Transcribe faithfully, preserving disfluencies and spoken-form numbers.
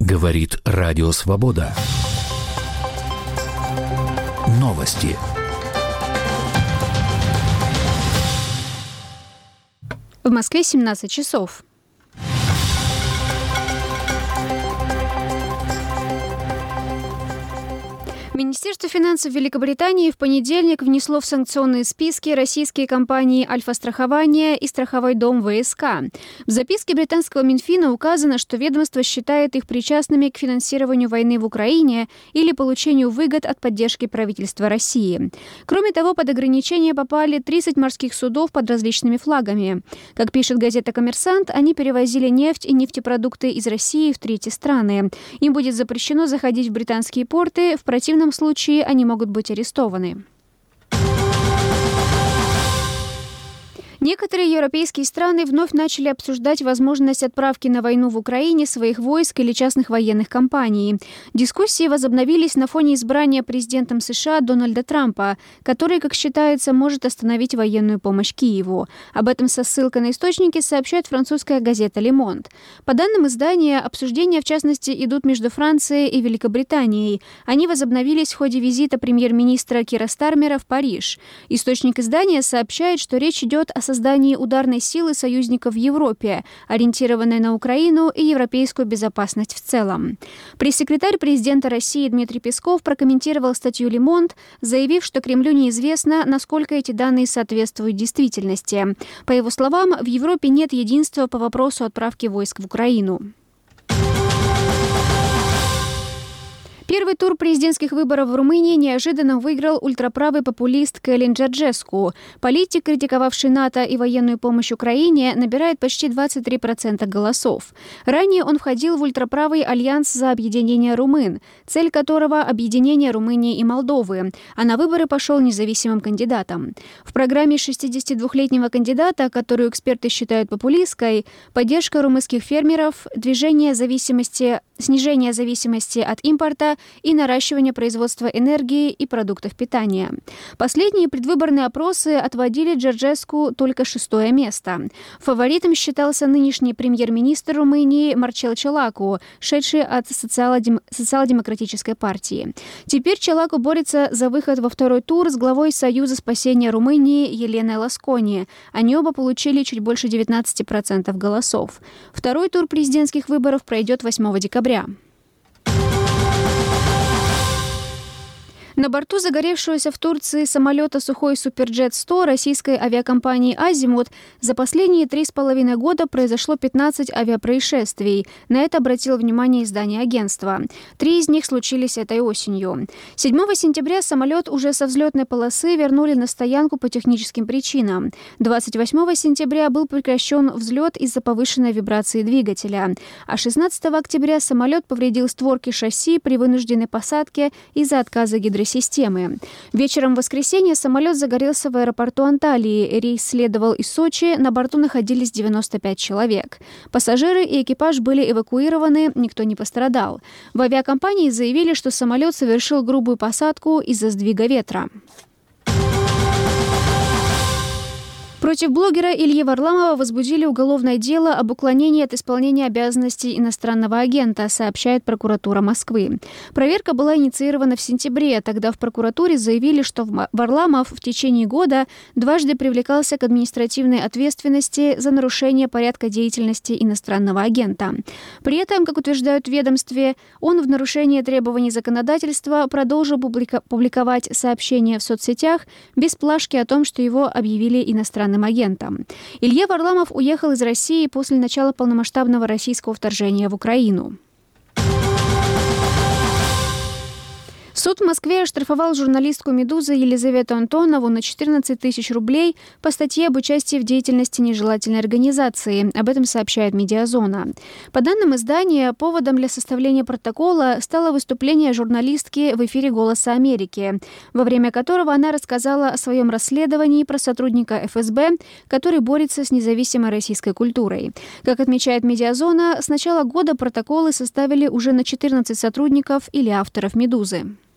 Говорит Радио Свобода. Новости. В Москве семнадцать часов. Министерство финансов Великобритании в понедельник внесло в санкционные списки российские компании «Альфа-страхование» и «Страховой дом ВСК». В записке британского Минфина указано, что ведомство считает их причастными к финансированию войны в Украине или получению выгод от поддержки правительства России. Кроме того, под ограничения попали тридцать морских судов под различными флагами. Как пишет газета «Коммерсант», они перевозили нефть и нефтепродукты из России в третьи страны. Им будет запрещено заходить в британские порты, в противном В данном случае они могут быть арестованы. Некоторые европейские страны вновь начали обсуждать возможность отправки на войну в Украине своих войск или частных военных компаний. Дискуссии возобновились на фоне избрания президентом США Дональда Трампа, который, как считается, может остановить военную помощь Киеву. Об этом со ссылкой на источники сообщает французская газета «Le Monde». По данным издания, обсуждения, в частности, идут между Францией и Великобританией. Они возобновились в ходе визита премьер-министра Кира Стармера в Париж. Источник издания сообщает, что речь идет о создании ударной силы союзников в Европе, ориентированной на Украину и европейскую безопасность в целом. Пресс-секретарь президента России Дмитрий Песков прокомментировал статью «Le Monde», заявив, что Кремлю неизвестно, насколько эти данные соответствуют действительности. По его словам, в Европе нет единства по вопросу отправки войск в Украину. Первый тур президентских выборов в Румынии неожиданно выиграл ультраправый популист Калин Джорджеску. Политик, критиковавший НАТО и военную помощь Украине, набирает почти двадцать три процента голосов. Ранее он входил в ультраправый альянс за объединение румын, цель которого – объединение Румынии и Молдовы, а на выборы пошел независимым кандидатом. В программе шестидесятидвухлетнего кандидата, которую эксперты считают популистской, поддержка румынских фермеров, движение зависимости, снижение зависимости от импорта и наращивание производства энергии и продуктов питания. Последние предвыборные опросы отводили Джорджеску только шестое место. Фаворитом считался нынешний премьер-министр Румынии Марчел Челаку, шедший от социал-дем... социал-демократической партии. Теперь Челаку борется за выход во второй тур с главой Союза спасения Румынии Еленой Ласкони. Они оба получили чуть больше девятнадцати процентов голосов. Второй тур президентских выборов пройдет восьмого декабря. На борту загоревшегося в Турции самолета «Сухой Суперджет сто» российской авиакомпании «Азимут» за последние три с половиной года произошло пятнадцать авиапроисшествий. На это обратило внимание издание агентства. Три из них случились этой осенью. седьмого сентября самолет уже со взлетной полосы вернули на стоянку по техническим причинам. двадцать восьмого сентября был прекращен взлет из-за повышенной вибрации двигателя. А шестнадцатого октября самолет повредил створки шасси при вынужденной посадке из-за отказа гидросистемы. Системы. Вечером в воскресенье самолет загорелся в аэропорту Анталии. Рейс следовал из Сочи, на борту находились девяносто пять человек. Пассажиры и экипаж были эвакуированы, никто не пострадал. В авиакомпании заявили, что самолет совершил грубую посадку из-за сдвига ветра. Против блогера Ильи Варламова возбудили уголовное дело об уклонении от исполнения обязанностей иностранного агента, сообщает прокуратура Москвы. Проверка была инициирована в сентябре. Тогда в прокуратуре заявили, что Варламов в течение года дважды привлекался к административной ответственности за нарушение порядка деятельности иностранного агента. При этом, как утверждают в ведомстве, он в нарушение требований законодательства продолжил публика- публиковать сообщения в соцсетях без плашки о том, что его объявили иностранным агентом. Илья Варламов уехал из России после начала полномасштабного российского вторжения в Украину. Суд в Москве оштрафовал журналистку «Медузы» Елизавету Антонову на четырнадцать тысяч рублей по статье об участии в деятельности нежелательной организации. Об этом сообщает «Медиазона». По данным издания, поводом для составления протокола стало выступление журналистки в эфире «Голоса Америки», во время которого она рассказала о своем расследовании про сотрудника эф эс бэ, который борется с независимой российской культурой. Как отмечает «Медиазона», с начала года протоколы составили уже на четырнадцать сотрудников или авторов «Медузы».